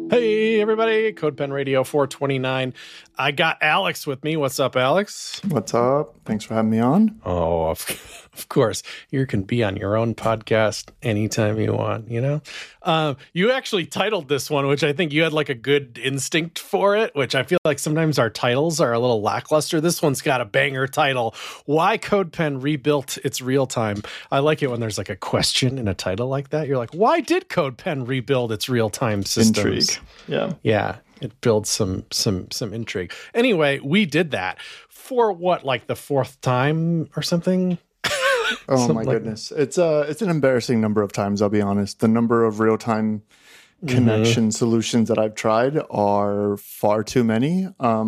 Hey, everybody. CodePen Radio 429. I got Alex with me. What's up, Alex? What's up? Thanks for having me on. Oh, of course. You can be on your own podcast anytime you want, you know? You actually titled this one, which I think you had like a good instinct for it, which I feel like sometimes our titles are a little lackluster. This one's got a banger title. Why CodePen rebuilt its real time. I like it when there's like a question in a title like that. You're like, why did CodePen rebuild its real time systems? Intrigue. Yeah. Yeah. It builds some intrigue. Anyway, we did that for what, like the fourth time or something? Oh my goodness. It's an embarrassing number of times, I'll be honest. The number of real-time connection solutions that I've tried are far too many.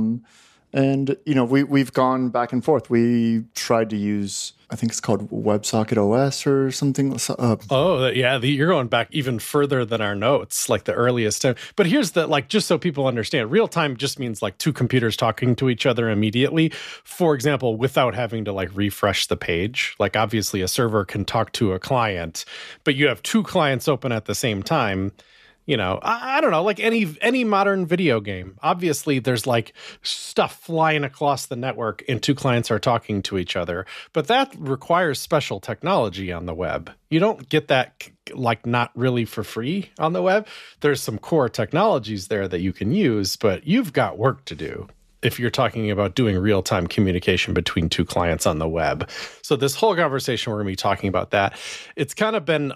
And you know, we've gone back and forth. We tried to use, I think it's called WebSocket OS or something. You're going back even further than our notes, like the earliest time. But here's the, like, just so people understand, real time just means like two computers talking to each other immediately. For example, without having to like refresh the page. Like obviously a server can talk to a client, but you have two clients open at the same time. You know, I don't know, like any modern video game. Obviously, there's like stuff flying across the network and two clients are talking to each other. But that requires special technology on the web. You don't get that like not really for free on the web. There's some core technologies there that you can use, but you've got work to do if you're talking about doing real-time communication between two clients on the web. So this whole conversation, we're going to be talking about that. It's kind of been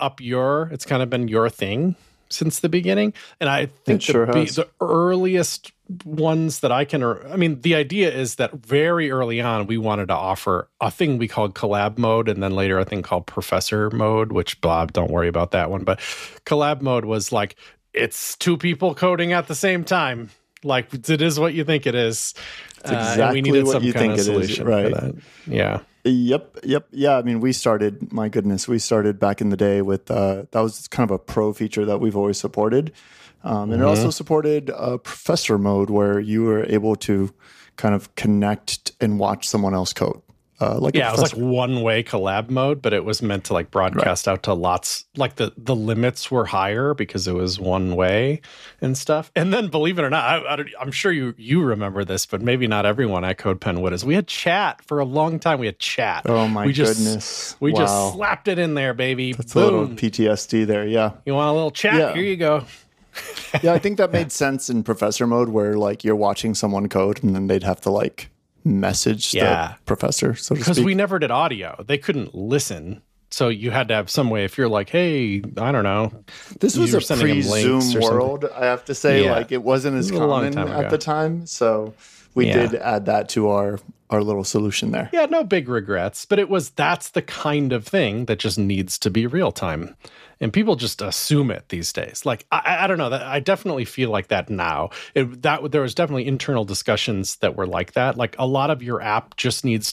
your thing since the beginning. And I think the earliest ones that I can, I mean, the idea is that very early on, we wanted to offer a thing we called collab mode, and then later a thing called professor mode, which Bob, don't worry about that one. But collab mode was like, it's two people coding at the same time. Like it is what you think it is. It's exactly we needed what some you kind think of solution it is, right? For that. Yeah. Yep. Yeah. I mean, we started back in the day with, that was kind of a pro feature that we've always supported. And it also supported professor mode where you were able to kind of connect and watch someone else code. It was like one-way collab mode, but it was meant to like broadcast out to lots. Like the limits were higher because it was one way and stuff. And then, believe it or not, I'm sure you remember this, but maybe not everyone at CodePen would. Is we had chat for a long time. We had chat. Oh my goodness! We just slapped it in there, baby. That's boom. A little PTSD there. Yeah. You want a little chat? Yeah. Here you go. Yeah, I think that made sense in professor mode, where like you're watching someone code, and then they'd have to like message the professor, so to speak. Because we never did audio. They couldn't listen. So you had to have some way. If you're like, hey, I don't know. This was a pre-Zoom world, I have to say. Like it wasn't as common at the time. So we did add that to our little solution there. Yeah, no big regrets. But that's the kind of thing that just needs to be real time. And people just assume it these days. Like, I don't know. I definitely feel like that now. There was definitely internal discussions that were like that. Like, a lot of your app just needs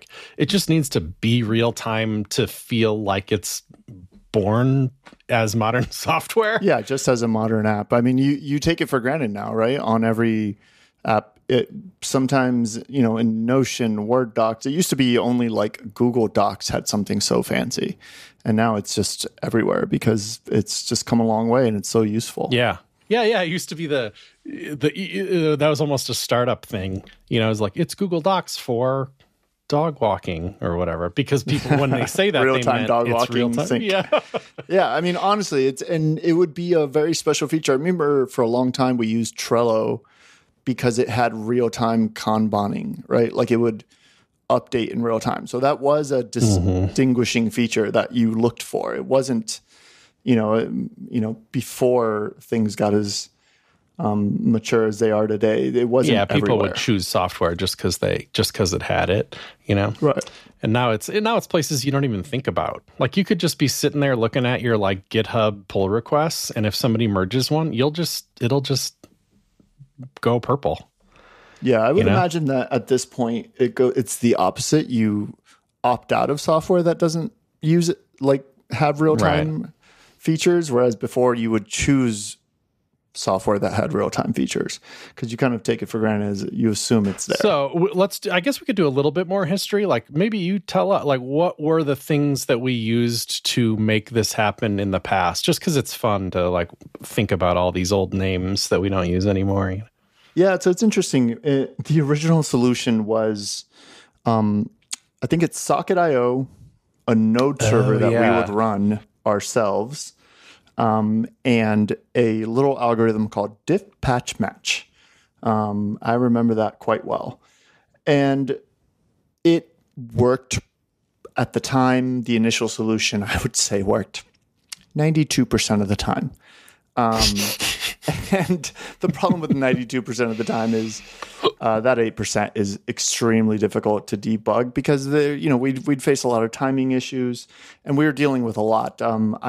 to be real time to feel like it's born as modern software. Yeah, just as a modern app. I mean, you take it for granted now, right? On every app. Sometimes, you know, in Notion, Word docs, it used to be only like Google Docs had something so fancy. And now it's just everywhere because it's just come a long way and it's so useful. Yeah. It used to be that was almost a startup thing. You know, it was like, it's Google Docs for dog walking or whatever, because people, when they say that, real-time dog it's walking real-time. Sync. Yeah. Yeah. I mean, honestly, it would be a very special feature. I remember for a long time we used Trello because it had real-time Kanbaning, right? Like it would update in real time. So that was a distinguishing feature that you looked for. It wasn't, before things got as mature as they are today. It wasn't. Yeah, people everywhere. would choose software just because it had it, you know. Right. And now it's places you don't even think about. Like you could just be sitting there looking at your like GitHub pull requests, and if somebody merges one, it'll just go purple. Yeah, I would imagine that at this point it's the opposite. You opt out of software that doesn't use it, like have real time features, whereas before you would choose software that had real-time features, because you kind of take it for granted as you assume it's there. So I guess we could do a little bit more history. Like maybe you tell us, like, what were the things that we used to make this happen in the past? Just because it's fun to like think about all these old names that we don't use anymore. Yeah, so it's interesting. The original solution was, I think it's Socket.io, a node server that we would run ourselves, and a little algorithm called diff patch match. I remember that quite well. And it worked at the time. The initial solution, I would say, worked 92% of the time. And the problem with 92% of the time is that 8% is extremely difficult to debug, because we'd face a lot of timing issues, and we were dealing with a lot.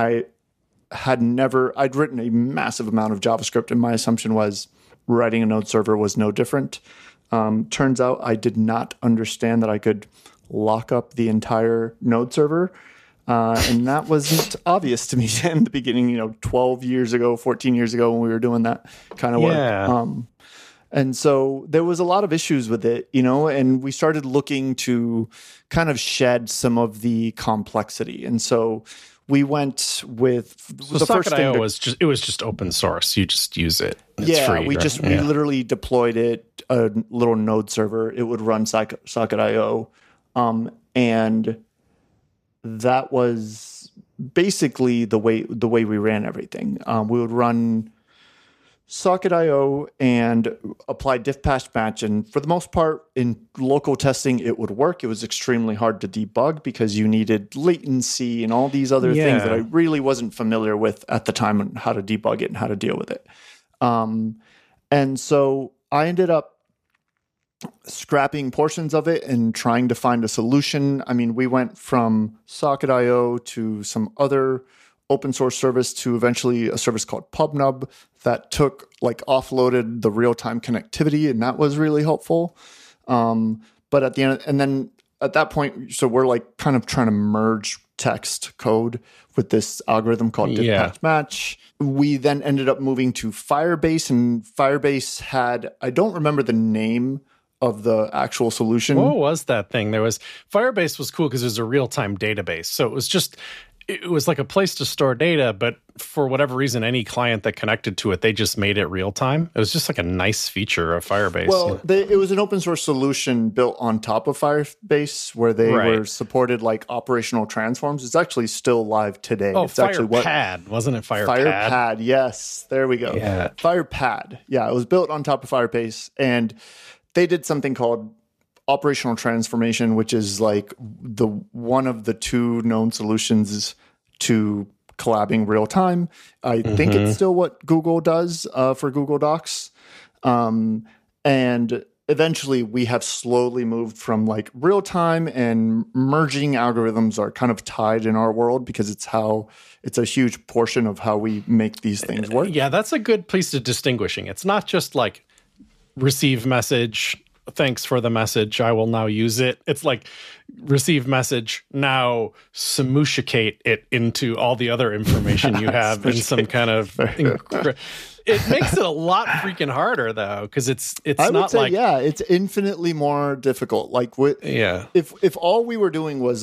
I'd written a massive amount of JavaScript, and my assumption was writing a node server was no different. Turns out I did not understand that I could lock up the entire node server. And that wasn't obvious to me in the beginning, 12 years ago, 14 years ago, when we were doing that kind of work. Yeah. And so there was a lot of issues with it, and we started looking to kind of shed some of the complexity. And so we went with the first thing it was just open source. You just use it. It's free, we literally deployed it, a little node server. It would run Socket.io, and that was basically the way we ran everything. We would run Socket.io and apply diff patch match, and for the most part, in local testing, it would work. It was extremely hard to debug because you needed latency and all these other things that I really wasn't familiar with at the time, on how to debug it and how to deal with it. And so I ended up scrapping portions of it and trying to find a solution. I mean, we went from Socket.io to some other open source service to eventually a service called PubNub that offloaded the real-time connectivity, and that was really helpful. But at the end, and then at that point, so we're kind of trying to merge text code with this algorithm called diff patch match. We then ended up moving to Firebase, and Firebase had, I don't remember the name of the actual solution. What was that thing? Firebase was cool because it was a real-time database. So it was like a place to store data, but for whatever reason, any client that connected to it, they just made it real-time. It was just like a nice feature of Firebase. Well, it was an open source solution built on top of Firebase, where they were supported operational transforms. It's actually still live today. Oh, it's FirePad, wasn't it? FirePad, yes. There we go. Yeah. FirePad. Yeah, it was built on top of Firebase, and they did something called operational transformation, which is one of the two known solutions to collabing real time. I think it's still what Google does for Google Docs. And eventually we have slowly moved from real time, and merging algorithms are kind of tied in our world because it's a huge portion of how we make these things work. Yeah, that's a good piece of distinguishing. It's not just receive message, thanks for the message, I will now use it. It's receive message, now smooshicate it into all the other information you have in some kind of... It makes it a lot freaking harder, though, because it's I not would say, it's infinitely more difficult. If all we were doing was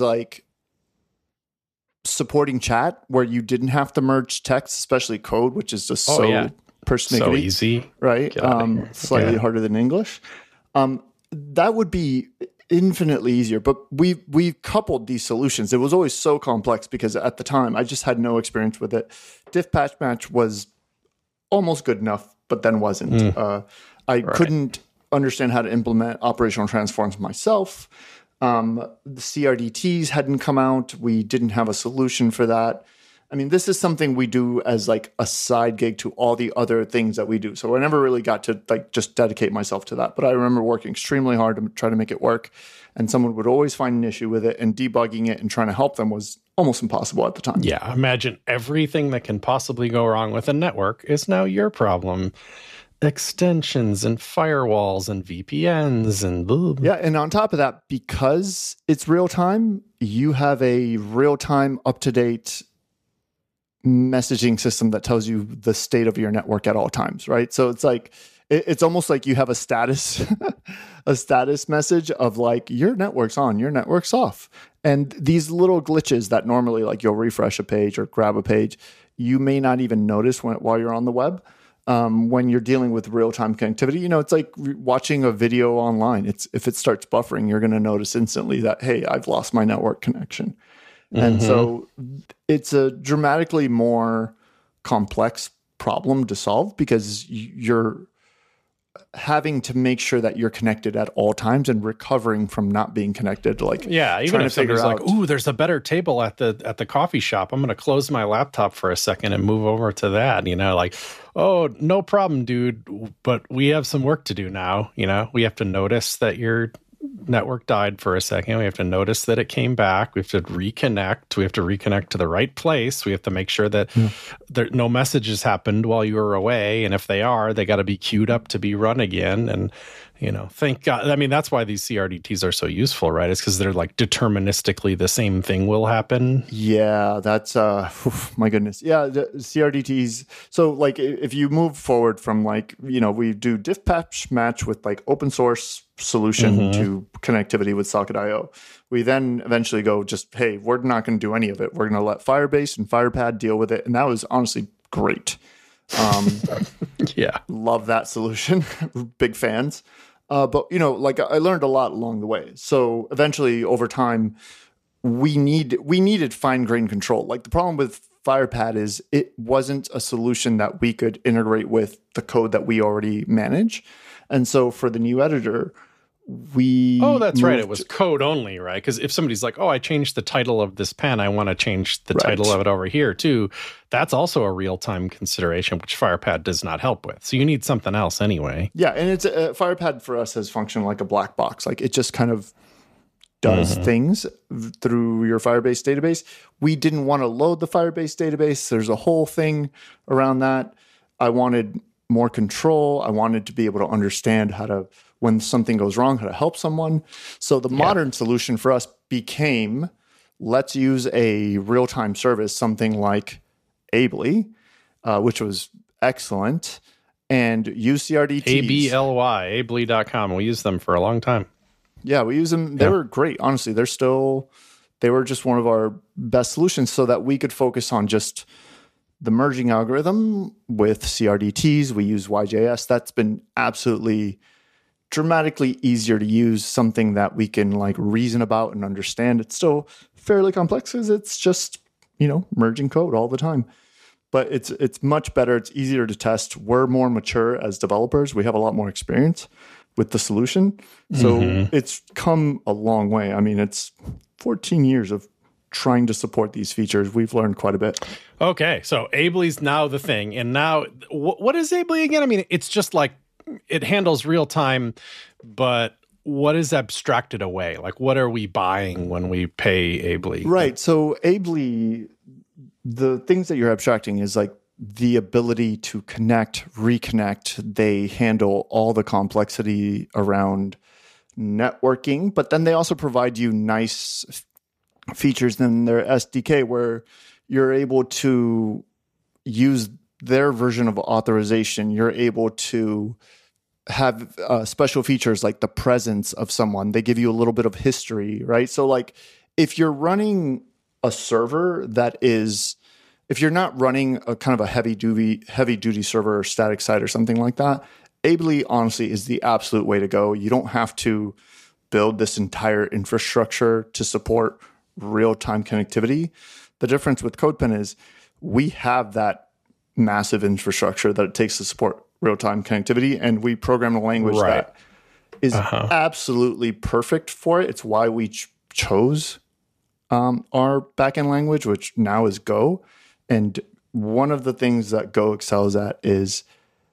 supporting chat, where you didn't have to merge text, especially code, which is just persnickety, so easy, right? Slightly harder than English. That would be infinitely easier, but we coupled these solutions. It was always so complex because at the time I just had no experience with it. Diff patch match was almost good enough, but then wasn't. I couldn't understand how to implement operational transforms myself. The CRDTs hadn't come out. We didn't have a solution for that. I mean, this is something we do as a side gig to all the other things that we do. So I never really got to just dedicate myself to that. But I remember working extremely hard to try to make it work. And someone would always find an issue with it, and debugging it and trying to help them was almost impossible at the time. Yeah, imagine everything that can possibly go wrong with a network is now your problem. Extensions and firewalls and VPNs and blah. Yeah, and on top of that, because it's real time, you have a real time, up to date messaging system that tells you the state of your network at all times, right? So it's like it's almost like you have a status a status message of like your network's on, your network's off. And these little glitches that normally like you'll refresh a page or grab a page, you may not even notice while you're on the web. When you're dealing with real-time connectivity, it's like watching a video online. If it starts buffering, you're going to notice instantly that, hey, I've lost my network connection. And so it's a dramatically more complex problem to solve because you're having to make sure that you're connected at all times and recovering from not being connected. Like, yeah, even if somebody's like, "Ooh, there's a better table at the coffee shop. I'm going to close my laptop for a second and move over to that." Like, "Oh, no problem, dude. But we have some work to do now." We have to notice that your network died for a second. We have to notice that it came back. We have to reconnect. We have to reconnect to the right place. We have to make sure that no messages happened while you were away. And if they are, they got to be queued up to be run again. And, thank God. I mean, that's why these CRDTs are so useful, right? It's because they're like deterministically the same thing will happen. Yeah, that's, my goodness. Yeah, the CRDTs. So like if you move forward from like, we do diff patch match with like open source solution to connectivity with Socket.io. We then eventually go just, hey, we're not going to do any of it. We're going to let Firebase and Firepad deal with it. And that was honestly great. Yeah. Love that solution. Big fans. But like I learned a lot along the way. So eventually over time, we needed fine-grained control. Like the problem with Firepad is it wasn't a solution that we could integrate with the code that we already manage. And so for the new editor, that's right. It was code only, right? Because if somebody's like, "Oh, I changed the title of this pen. I want to change the title of it over here too." That's also a real-time consideration, which Firepad does not help with. So you need something else anyway. Yeah, and it's Firepad for us has functioned like a black box. Like it just kind of does things through your Firebase database. We didn't want to load the Firebase database. There's a whole thing around that. I wanted more control. I wanted to be able to understand when something goes wrong, how to help someone. So the modern solution for us became, let's use a real-time service, something like Ably, which was excellent, and use CRDTs. ABLY, Ably.com. We used them for a long time. Yeah, we use them. They were great. Honestly, they were just one of our best solutions so that we could focus on just the merging algorithm with CRDTs. We use YJS. That's been absolutely dramatically easier to use, something that we can like reason about and understand. It's still fairly complex because it's just, merging code all the time. But it's much better. It's easier to test. We're more mature as developers. We have a lot more experience with the solution. So it's come a long way. I mean, it's 14 years of trying to support these features. We've learned quite a bit. Okay, so Ably's now the thing. And now, what is Ably again? I mean, it's just like, it handles real time, but what is abstracted away? Like, what are we buying when we pay Ably? Right. So Ably, the things that you're abstracting is like the ability to connect, reconnect. They handle all the complexity around networking, but then they also provide you nice features in their SDK where you're able to use their version of authorization. You're able to have special features like the presence of someone. They give you a little bit of history, right? So like if you're running a server if you're not running a kind of a heavy duty server or static site or something like that, Ably honestly is the absolute way to go. You don't have to build this entire infrastructure to support real-time connectivity. The difference with CodePen is we have that massive infrastructure that it takes to support real-time connectivity, and we program a language that is absolutely perfect for it. It's why we chose our backend language, which now is Go. And one of the things that Go excels at is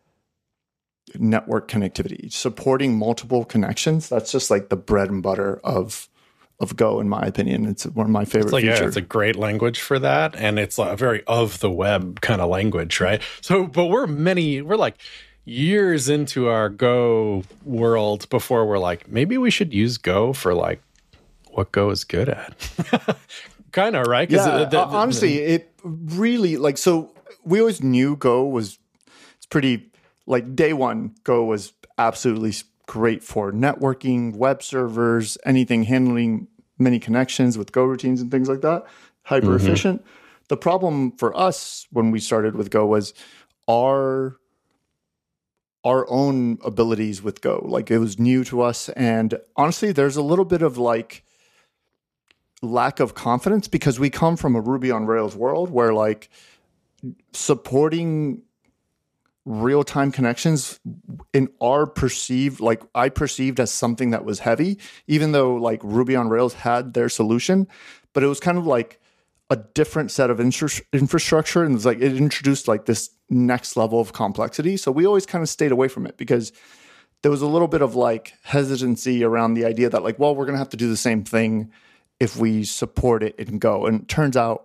network connectivity, supporting multiple connections. That's just like the bread and butter of Go, in my opinion. It's one of my favorite features. Yeah, it's a great language for that. And it's a very of the web kind of language, right? So, but we're like years into our Go world before we're like, maybe we should use Go for like what Go is good at. kind of, right? Yeah, honestly, it really, like, so we always knew Go was, it's pretty, like, day one, Go was absolutely great for networking, web servers, anything handling many connections with Go routines and things like that, hyper efficient. The problem for us when we started with Go was our own abilities with Go. Like, it was new to us. And honestly, there's a little bit of like lack of confidence because we come from a Ruby on Rails world where like supporting real-time connections in our perceived, like I perceived as something that was heavy, even though like Ruby on Rails had their solution, but it was kind of like a different set of infrastructure. And it was like, it introduced like this next level of complexity. So we always kind of stayed away from it because there was a little bit of like hesitancy around the idea that like, well, we're going to have to do the same thing if we support it in Go. And it turns out,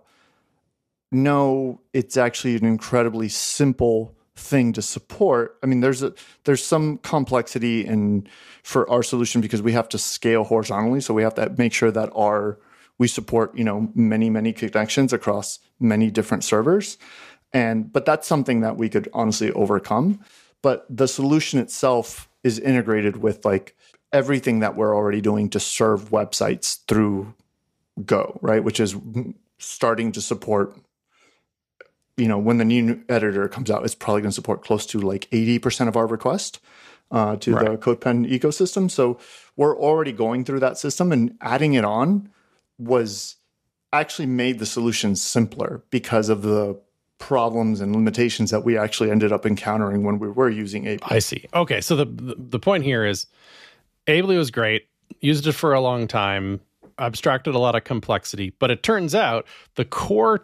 no, it's actually an incredibly simple thing to support. I mean, there's some complexity for our solution because we have to scale horizontally. So we have to make sure that we support, many connections across many different servers. But that's something that we could honestly overcome. But the solution itself is integrated with like everything that we're already doing to serve websites through Go, right? Which is starting to support, when the new editor comes out, it's probably going to support close to like 80% of our request to the CodePen ecosystem. So we're already going through that system, and adding it on was actually made the solution simpler because of the problems and limitations that we actually ended up encountering when we were using Ably. I see. Okay, so the point here is Ably was great, used it for a long time, abstracted a lot of complexity, but it turns out the core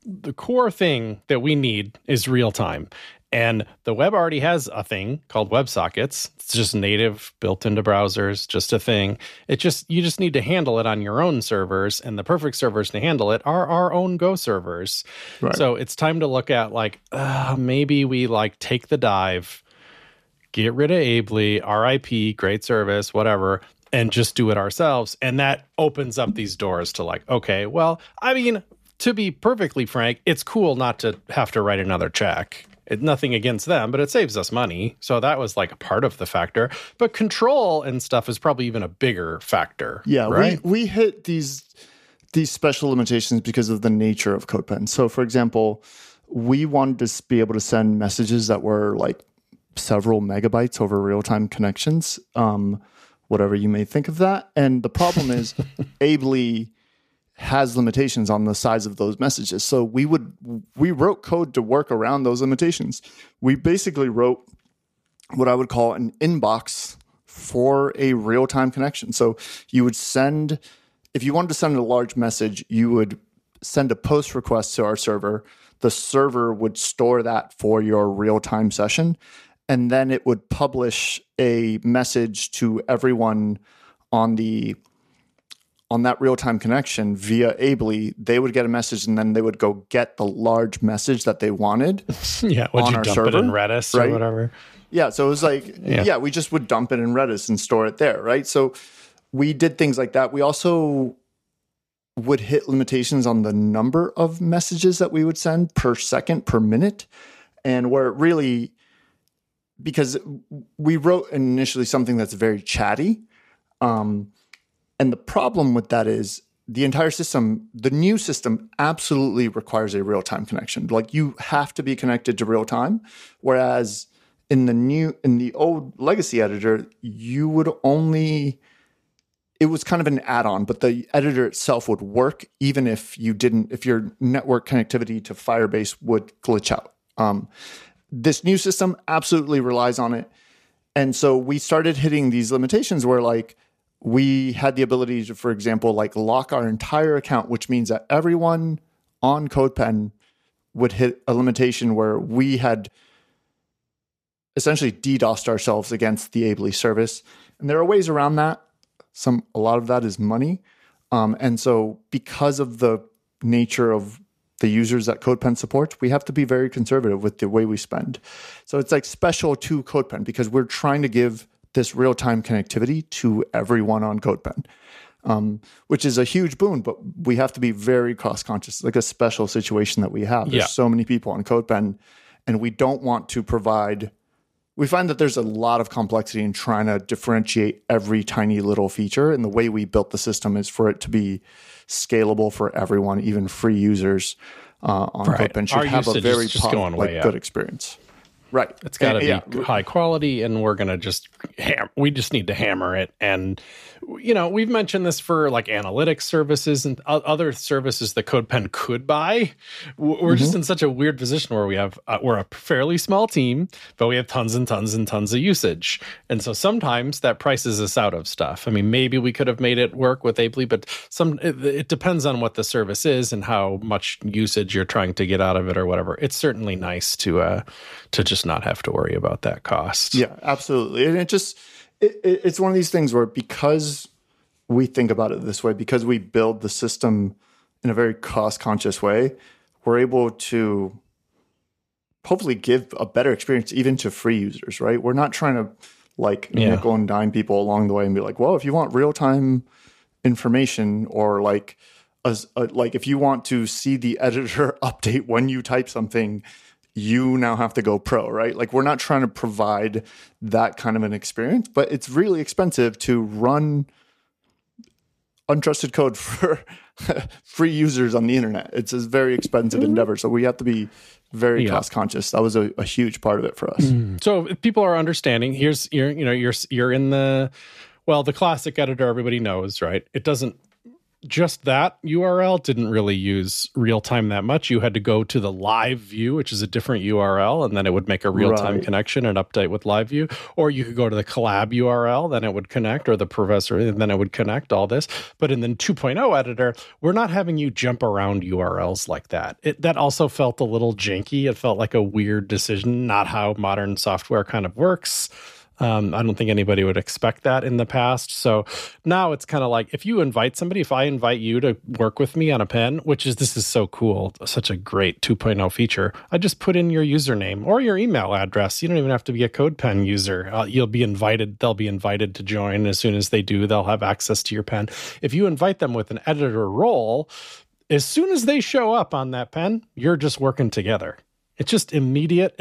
thing that we need is real time. And the web already has a thing called WebSockets. It's just native, built into browsers, just a thing. You just need to handle it on your own servers, and the perfect servers to handle it are our own Go servers. Right. So it's time to look at like, maybe we like take the dive, get rid of Ably, RIP, great service, whatever, and just do it ourselves. And that opens up these doors to like, okay, well, I mean, to be perfectly frank, it's cool not to have to write another check. Nothing against them, but it saves us money. So that was like a part of the factor. But control and stuff is probably even a bigger factor. Yeah, right? we hit these special limitations because of the nature of CodePen. So for example, we wanted to be able to send messages that were like several megabytes over real-time connections, whatever you may think of that. And the problem is Ably has limitations on the size of those messages. So we wrote code to work around those limitations. We basically wrote what I would call an inbox for a real-time connection. So you would if you wanted to send a large message, you would send a post request to our server. The server would store that for your real-time session, and then it would publish a message to everyone on that real-time connection via Ably. They would get a message, and then they would go get the large message that they wanted. Yeah, would you dump server, it in Redis or whatever? Yeah, so it was like, we just would dump it in Redis and store it there, right? So we did things like that. We also would hit limitations on the number of messages that we would send per second, per minute, and where it really, because we wrote initially something that's very chatty, and the problem with that is the entire system, the new system absolutely requires a real-time connection. Like you have to be connected to real time. Whereas in the old legacy editor, it was kind of an add-on, but the editor itself would work even if your network connectivity to Firebase would glitch out. This new system absolutely relies on it. And so we started hitting these limitations where like, we had the ability to, for example, like lock our entire account, which means that everyone on CodePen would hit a limitation where we had essentially DDoSed ourselves against the Ably service. And there are ways around that. A lot of that is money. And so because of the nature of the users that CodePen supports, we have to be very conservative with the way we spend. So it's like special to CodePen because we're trying to give this real-time connectivity to everyone on CodePen. which is a huge boon, but we have to be very cost conscious, like a special situation that we have. There's so many people on CodePen, and we don't want to provide. We find that there's a lot of complexity in trying to differentiate every tiny little feature. And the way we built the system is for it to be scalable for everyone, even free users on CodePen should have a very good experience. Right. It's got to be high quality, and we're going to just we just need to hammer it. And, we've mentioned this for like analytics services and other services that CodePen could buy. We're just in such a weird position where we're a fairly small team, but we have tons and tons and tons of usage. And so sometimes that prices us out of stuff. I mean, maybe we could have made it work with Ably, but it depends on what the service is and how much usage you're trying to get out of it or whatever. It's certainly nice to just not have to worry about that cost. Yeah, absolutely. And it's one of these things where, because we think about it this way, because we build the system in a very cost conscious way, we're able to hopefully give a better experience even to free users, right? We're not trying to nickel and dime people along the way and be like, well, if you want real time information, or like if you want to see the editor update when you type something, you now have to go pro, right? Like, we're not trying to provide that kind of an experience, but it's really expensive to run untrusted code for free users on the internet. It's a very expensive endeavor. So we have to be very cost conscious. That was a huge part of it for us. So if people are understanding, you're in the classic editor everybody knows, right? It doesn't. Just that URL didn't really use real-time that much. You had to go to the live view, which is a different URL, and then it would make a real-time connection and update with live view. Or you could go to the collab URL, then it would connect, or the professor, and then it would connect all this. But in the 2.0 editor, we're not having you jump around URLs like that. That also felt a little janky. It felt like a weird decision, not how modern software kind of works. I don't think anybody would expect that in the past. So now it's kind of like, if you invite somebody, if I invite you to work with me on a pen, this is so cool, such a great 2.0 feature, I just put in your username or your email address. You don't even have to be a CodePen user. You'll be invited. They'll be invited to join. As soon as they do, they'll have access to your pen. If you invite them with an editor role, as soon as they show up on that pen, you're just working together. It's just immediate.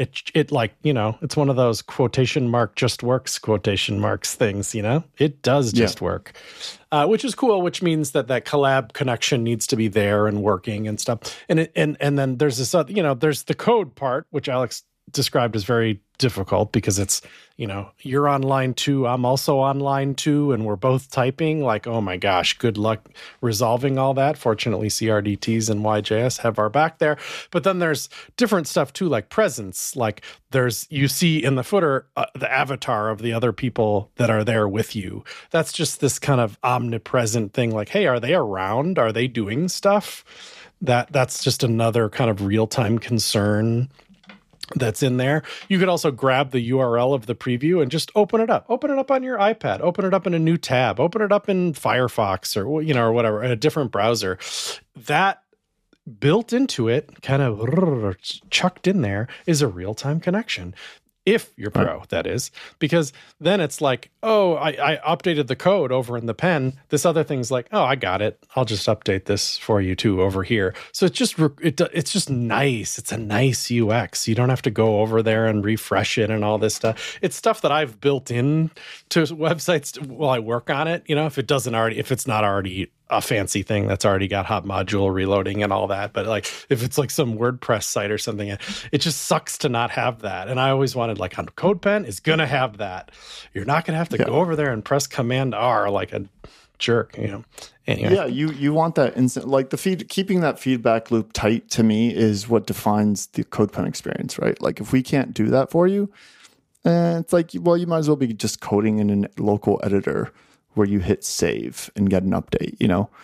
It's one of those quotation mark just works quotation marks things, It does just work, which is cool, which means that collab connection needs to be there and working and stuff. And then there's this, there's the code part, which Alex described as very difficult, because it's, you're on line 2, I'm also on line 2, and we're both typing. Like, oh my gosh, good luck resolving all that. Fortunately, CRDTs and YJS have our back there. But then there's different stuff too, like presence. Like, you see in the footer the avatar of the other people that are there with you. That's just this kind of omnipresent thing. Like, hey, are they around? Are they doing stuff? That's just another kind of real-time concern that's in there. You could also grab the URL of the preview and just open it up on your iPad, open it up in a new tab, open it up in Firefox or whatever, in a different browser. That built into it, kind of chucked in there, is a real-time connection. If you're pro, that is, because then it's like, oh, I updated the code over in the pen. This other thing's like, oh, I got it. I'll just update this for you too over here. So it's just nice. It's a nice UX. You don't have to go over there and refresh it and all this stuff. It's stuff that I've built in to websites while I work on it. If it's not already a fancy thing that's already got hot module reloading and all that. But like, if it's like some WordPress site or something, it just sucks to not have that. And I always wanted, like, on CodePen is going to have that. You're not going to have to go over there and press Command R like a jerk, Anyway. Yeah, you want that instant, like keeping that feedback loop tight, to me, is what defines the CodePen experience, right? Like, if we can't do that for you, it's like, well, you might as well be just coding in a local editor where you hit save and get an update.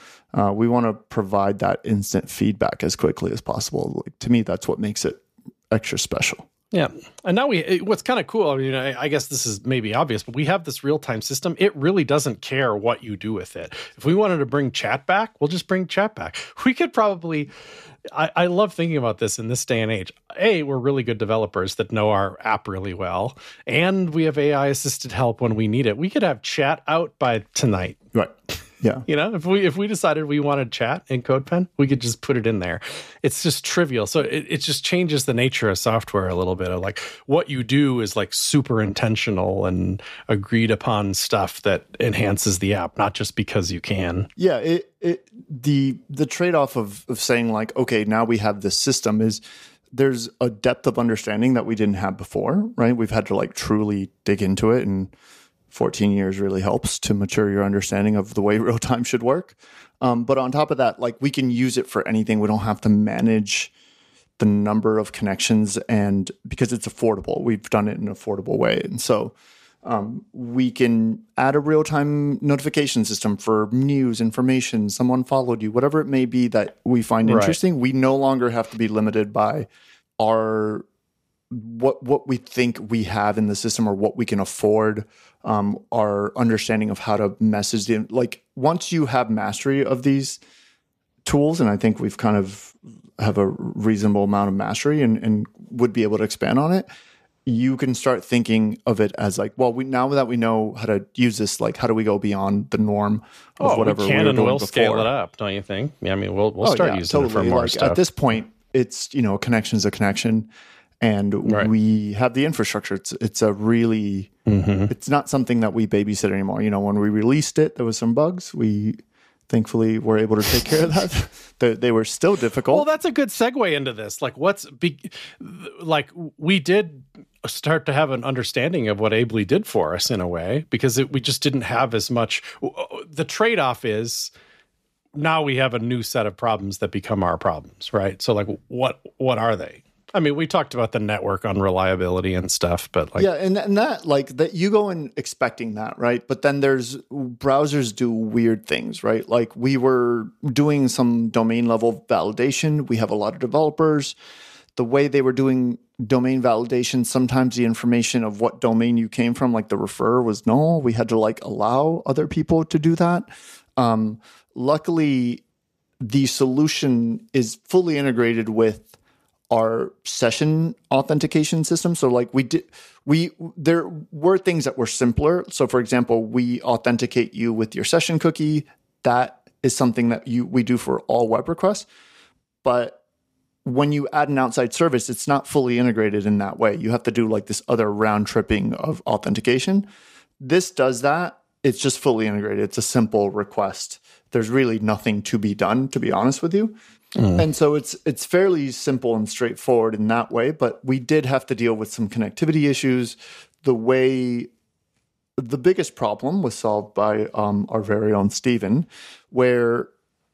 We want to provide that instant feedback as quickly as possible. Like, to me, that's what makes it extra special. Yeah. And now what's kind of cool, I guess this is maybe obvious, but we have this real-time system. It really doesn't care what you do with it. If we wanted to bring chat back, we'll just bring chat back. We could probably, I love thinking about this in this day and age. We're really good developers that know our app really well, and we have AI-assisted help when we need it. We could have chat out by tonight. Right. Yeah. If we decided we wanted chat in CodePen, we could just put it in there. It's just trivial. So it just changes the nature of software a little bit, of like what you do is like super intentional and agreed upon stuff that enhances the app, not just because you can. Yeah. The trade-off of saying like, okay, now we have this system is there's a depth of understanding that we didn't have before, right? We've had to like truly dig into it, and 14 years really helps to mature your understanding of the way real time should work. But on top of that, like we can use it for anything. We don't have to manage the number of connections, and because it's affordable, we've done it in an affordable way. And so we can add a real time notification system for news, information, someone followed you, whatever it may be that we find interesting. Right. We no longer have to be limited by what we think we have in the system or what we can afford, our understanding of how to message them. Like once you have mastery of these tools, and I think we've kind of have a reasonable amount of mastery and would be able to expand on it, you can start thinking of it as like, well, now that we know how to use this, like how do we go beyond the norm of whatever we can and we'll scale it up, don't you think? Yeah, I mean, we'll start using it for more like, stuff. At this point, it's, a connection is a connection. And we have the infrastructure. It's a really, it's not something that we babysit anymore. When we released it, there was some bugs. We thankfully were able to take care of that. They were still difficult. Well, that's a good segue into this. Like we did start to have an understanding of what Ably did for us in a way, because we just didn't have as much. The trade-off is now we have a new set of problems that become our problems, right? So like what are they? I mean, we talked about the network unreliability and stuff, but like... Yeah, and that, like, that you go in expecting that, right? But then browsers do weird things, right? Like, we were doing some domain-level validation. We have a lot of developers. The way they were doing domain validation, sometimes the information of what domain you came from, like the refer, was null. We had to, like, allow other people to do that. Luckily, the solution is fully integrated with our session authentication system. So like there were things that were simpler. So for example, we authenticate you with your session cookie. That is something that we do for all web requests. But when you add an outside service, it's not fully integrated in that way. You have to do like this other round tripping of authentication. This does that. It's just fully integrated. It's a simple request. There's really nothing to be done, to be honest with you. And so it's fairly simple and straightforward in that way, but we did have to deal with some connectivity issues. The biggest problem was solved by our very own Steven, where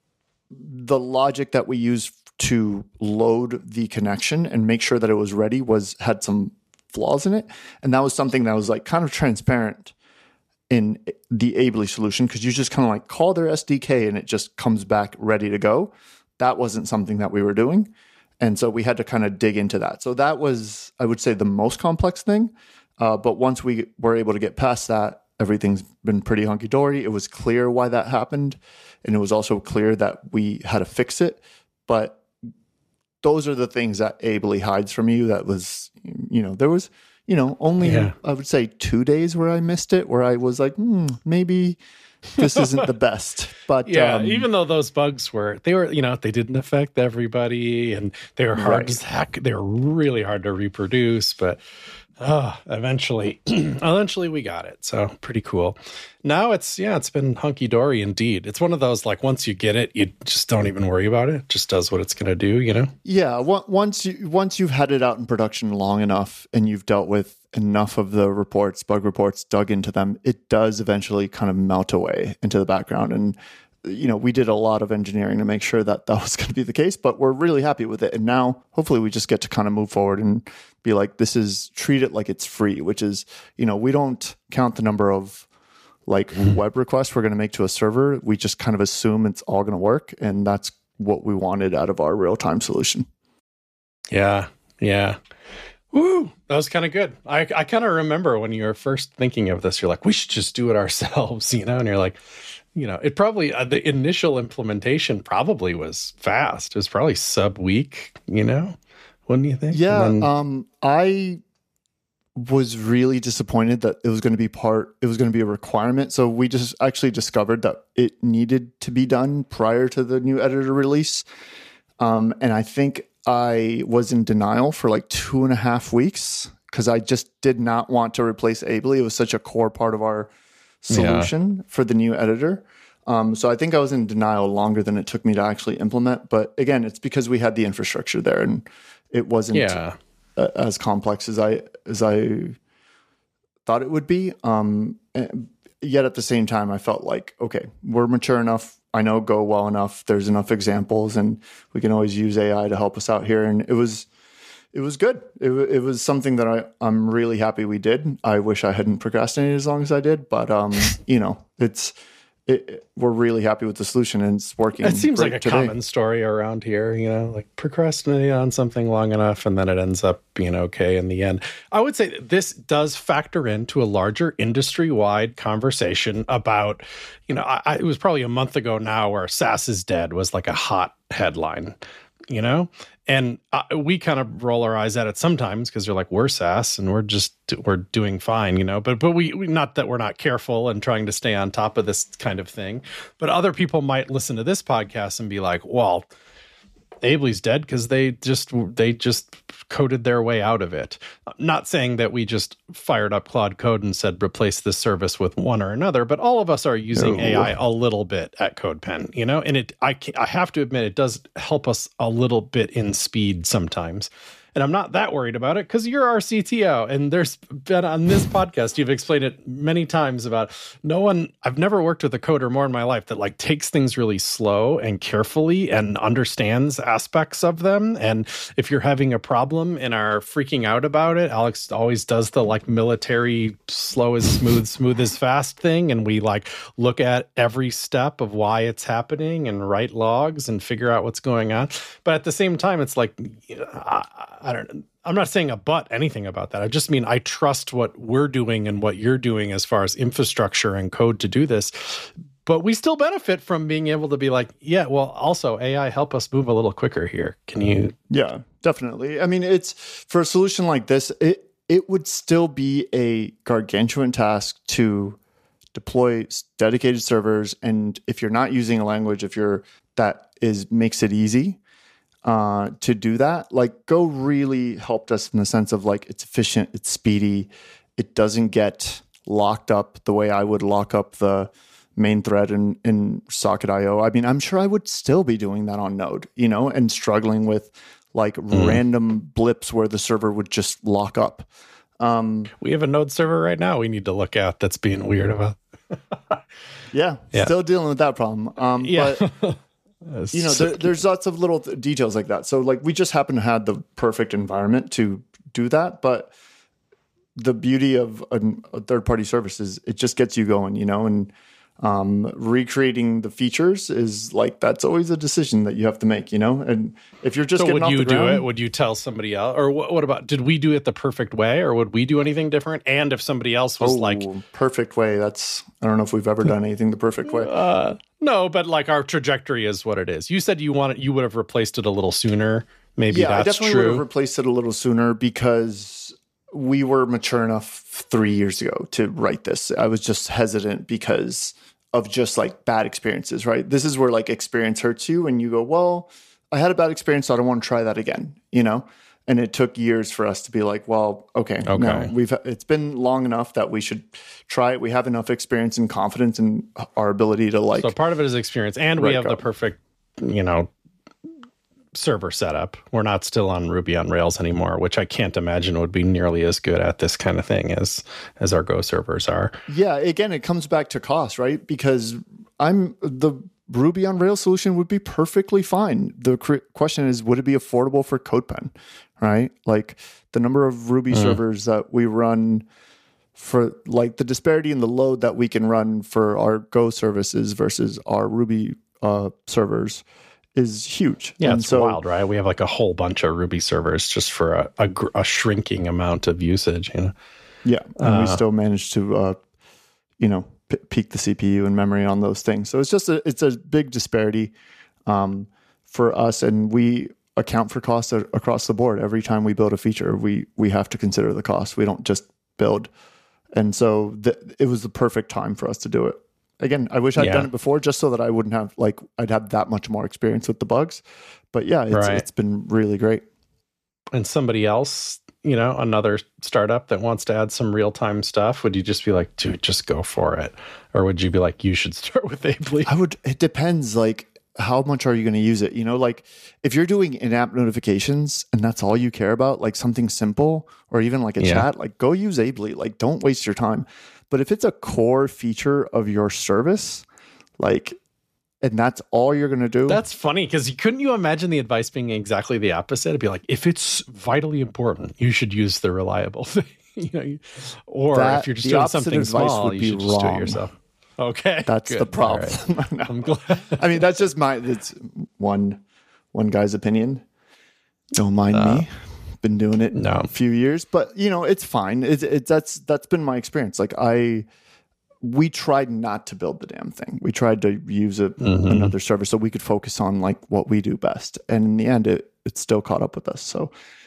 the logic that we used to load the connection and make sure that it was ready had some flaws in it. And that was something that was like kind of transparent in the Ably solution, because you just kind of like call their SDK and it just comes back ready to go. That wasn't something that we were doing. And so we had to kind of dig into that. So that was, I would say, the most complex thing. But once we were able to get past that, everything's been pretty hunky-dory. It was clear why that happened. And it was also clear that we had to fix it. But those are the things that Ably hides from you. That was, there was, only, I would say 2 days where I missed it, where I was like, maybe this isn't the best. But even though those bugs they didn't affect everybody, and they were hard to hack. They were really hard to reproduce, but eventually we got it. So pretty cool. Now it's been hunky dory indeed. It's one of those, like, once you get it, you just don't even worry about it. It just does what it's going to do, Yeah. Once you've had it out in production long enough and you've dealt with enough of the bug reports, dug into them, it does eventually kind of melt away into the background. And, we did a lot of engineering to make sure that was going to be the case, but we're really happy with it. And now hopefully we just get to kind of move forward and be like, treat it like it's free, which is, we don't count the number of web requests we're going to make to a server. We just kind of assume it's all going to work. And that's what we wanted out of our real-time solution. Yeah. Yeah. Woo! That was kind of good. I kind of remember when you were first thinking of this, you're like, we should just do it ourselves, and you're like, it probably, the initial implementation probably was fast. It was probably sub-week, wouldn't you think? Yeah. I was really disappointed that it was going to be a requirement. So we just actually discovered that it needed to be done prior to the new editor release. And I think I was in denial for like 2.5 weeks because I just did not want to replace Ably. It was such a core part of our solution for the new editor. So I think I was in denial longer than it took me to actually implement. But again, it's because we had the infrastructure there and it wasn't as complex as I thought it would be. Yet at the same time, I felt like, okay, we're mature enough. I know Go well enough. There's enough examples, and we can always use AI to help us out here. And it was good. It was something that I'm really happy we did. I wish I hadn't procrastinated as long as I did, but we're really happy with the solution and it's working. It seems like a today. common story around here, like procrastinate on something long enough and then it ends up being okay in the end. I would say that this does factor into a larger industry-wide conversation about, it was probably a month ago now where SaaS is dead was like a hot headline, and we kind of roll our eyes at it sometimes because they're like, we're SaaS and we're doing fine, but we not that we're not careful and trying to stay on top of this kind of thing. But other people might listen to this podcast and be like, well, Ably's dead because they just coded their way out of it. I'm not saying that we just fired up Claude Code and said replace this service with one or another, but all of us are using AI a little bit at CodePen, and I have to admit it does help us a little bit in speed sometimes. And I'm not that worried about it because you're our CTO. And there's been on this podcast, you've explained it many times about I've never worked with a coder more in my life that takes things really slow and carefully and understands aspects of them. And if you're having a problem and are freaking out about it, Alex always does the military slow is smooth is fast thing. And we look at every step of why it's happening and write logs and figure out what's going on. But at the same time, it's I'm not saying anything about that. I just mean I trust what we're doing and what you're doing as far as infrastructure and code to do this. But we still benefit from being able to be also AI help us move a little quicker here. Can you? Yeah, definitely. I mean, it's for a solution like this, it would still be a gargantuan task to deploy dedicated servers. And if you're not using a language, makes it easy. To do that, Go really helped us in the sense of it's efficient, it's speedy, it doesn't get locked up the way I would lock up the main thread in Socket.io. I mean, I'm sure I would still be doing that on Node, and struggling with random blips where the server would just lock up. We have a Node server right now we need to look at that's being weird about. yeah, still dealing with that problem. But there's lots of little details like that. So we just happen to have the perfect environment to do that. But the beauty of a third-party service is it just gets you going, and recreating the features is that's always a decision that you have to make, and if you're just getting off the ground. Would you do it? Would you tell somebody else? Or what about, did we do it the perfect way or would we do anything different? And if somebody else was perfect way, I don't know if we've ever done anything the perfect way. No, but our trajectory is what it is. You said you would have replaced it a little sooner. Maybe that's I definitely would have replaced it a little sooner because we were mature enough 3 years ago to write this. I was just hesitant because of just bad experiences, right? This is where experience hurts you and you go, well, I had a bad experience, so I don't want to try that again, And it took years for us to be okay. No, it's been long enough that we should try it. We have enough experience and confidence in our ability to So part of it is experience, and we have the perfect, server setup. We're not still on Ruby on Rails anymore, which I can't imagine would be nearly as good at this kind of thing as our Go servers are. Yeah, again, it comes back to cost, right? Because the Ruby on Rails solution would be perfectly fine. The question is, would it be affordable for CodePen, right? The number of Ruby servers that we run for the disparity in the load that we can run for our Go services versus our Ruby servers is huge. Yeah, it's wild, right? We have a whole bunch of Ruby servers just for a shrinking amount of usage. Yeah, and we still manage to, peak the CPU and memory on those things. So it's just it's a big disparity for us, and we account for costs across the board. Every time we build a feature, we have to consider the cost. We don't just build. And so it was the perfect time for us to do it. Again, I wish I'd done it before just so that I wouldn't have I'd have that much more experience with the bugs. But yeah, it's been really great. And somebody else, another startup that wants to add some real-time stuff, would you just be like, dude, just go for it? Or would you be like, you should start with Ably? It depends. How much are you going to use it? If you're doing in-app notifications and that's all you care about, like something simple or even like a chat, go use Ably. Don't waste your time. But if it's a core feature of your service, and that's all you're going to do. That's funny because couldn't you imagine the advice being exactly the opposite? It'd be like, if it's vitally important, you should use the reliable thing. Or if you're just doing something small, you should just do it yourself. Okay, that's the problem. Right. No. I'm glad. I mean, that's just it's one guy's opinion. Don't mind me. Been doing it a few years, but it's fine. That's been my experience. We tried not to build the damn thing. We tried to use another server so we could focus on what we do best. And in the end, it still caught up with us. So,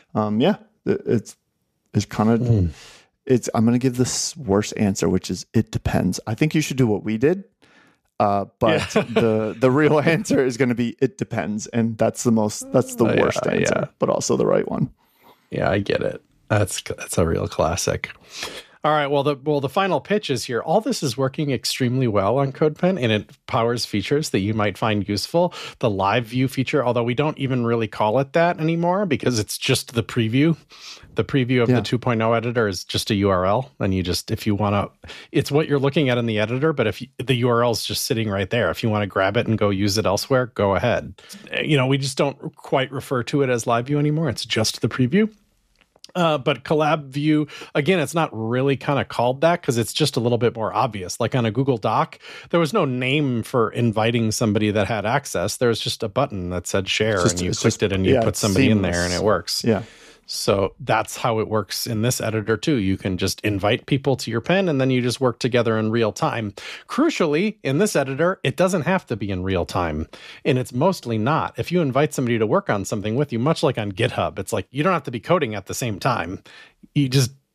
it's kind of. I'm going to give this worst answer, which is it depends. I think you should do what we did, but the real answer is going to be it depends, and that's the worst answer, but also the right one. Yeah, I get it. That's a real classic. All right. Well, the final pitch is here. All this is working extremely well on CodePen, and it powers features that you might find useful. The live view feature, although we don't even really call it that anymore because it's just the preview. The preview of the 2.0 editor is just a URL, and if you want to, it's what you're looking at in the editor. But if the URL is just sitting right there, if you want to grab it and go use it elsewhere, go ahead. We just don't quite refer to it as live view anymore. It's just the preview. But collab view, again, it's not really kind of called that because it's just a little bit more obvious. Like on a Google Doc, there was no name for inviting somebody that had access. There was just a button that said share, and you clicked it and you put somebody in there and it works. Yeah. So that's how it works in this editor too. You can just invite people to your pen and then you just work together in real time. Crucially, in this editor, it doesn't have to be in real time. And it's mostly not. If you invite somebody to work on something with you, much like on GitHub, it's like you don't have to be coding at the same time. You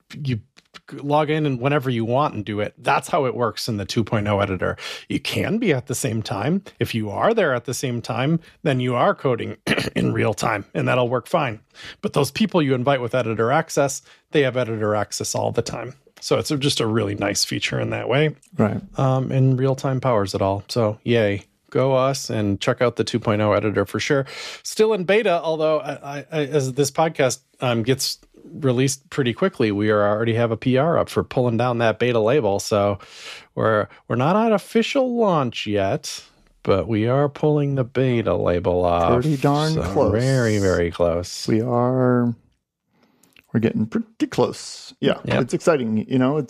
log in and whenever you want and do it. That's how it works in the 2.0 editor. You can be at the same time. If you are there at the same time, then you are coding in real time, and that'll work fine. But those people you invite with editor access, they have editor access all the time. So it's just a really nice feature in that way. Right. And real time powers it all. So yay. Go us and check out the 2.0 editor for sure. Still in beta, although I as this podcast gets released pretty quickly, we already have a PR up for pulling down that beta label. So we're not at official launch yet, but we are pulling the beta label off. Pretty darn close. Very, very close. We're getting pretty close. Yeah, It's exciting.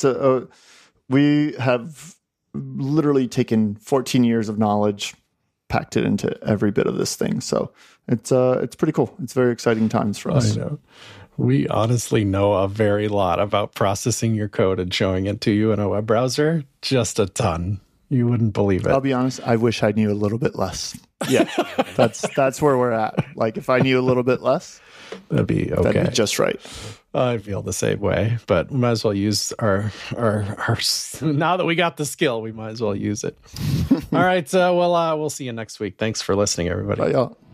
We have literally taken 14 years of knowledge, packed it into every bit of this thing. So it's pretty cool. It's very exciting times for us. I know. We honestly know a very lot about processing your code and showing it to you in a web browser. Just a ton. You wouldn't believe it. I'll be honest. I wish I knew a little bit less. Yeah, that's where we're at. If I knew a little bit less, that'd be okay. That'd be just right. I feel the same way, but we might as well use our now that we got the skill, we might as well use it. All right. We'll see you next week. Thanks for listening, everybody. Bye, y'all.